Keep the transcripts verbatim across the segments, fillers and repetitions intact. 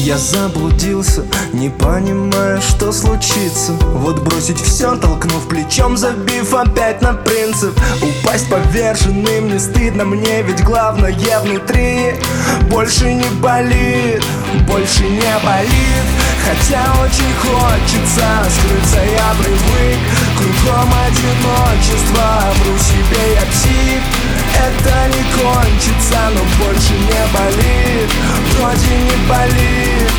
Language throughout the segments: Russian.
Я заблудился, не понимая, что случится. Вот бросить все, толкнув плечом, забив опять на принцип. Упасть поверженным не стыдно мне, ведь главное внутри. Больше не болит, больше не болит. Хотя очень хочется скрыться, я привык. Кругом одиночество, вру себе я псих. Это не кончится, но больше не болит. Вроде не болит.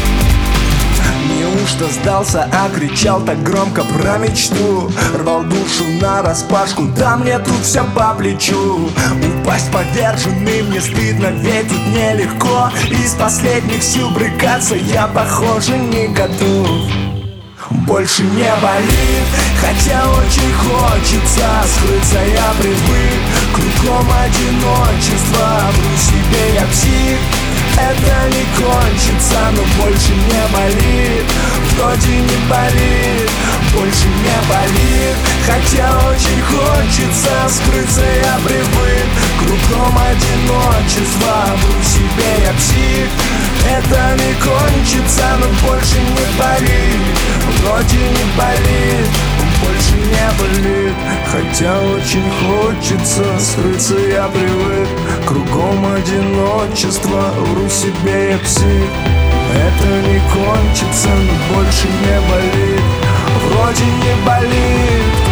Неужто сдался, а кричал так громко про мечту? Рвал душу нараспашку, да мне тут все по плечу. Упасть поверженным не стыдно, ведь тут нелегко. Из последних сил брыкаться я, похоже, не готов. Больше не болит, хотя очень хочется скрыться, я привык. Кругом одиночество, вру себе я псих. Это не кончится, но больше не болит. Вроде не болит, больше не болит. Хотя очень хочется скрыться, я привык. Кругом одиночество, вру себе я псих. Это не кончится, но больше не болит. Вроде не болит, больше не болит. Хотя очень хочется скрыться, я привык. Кругом одиночество, вру себе я псих. Это не кончится, но больше не болит. Вроде не болит.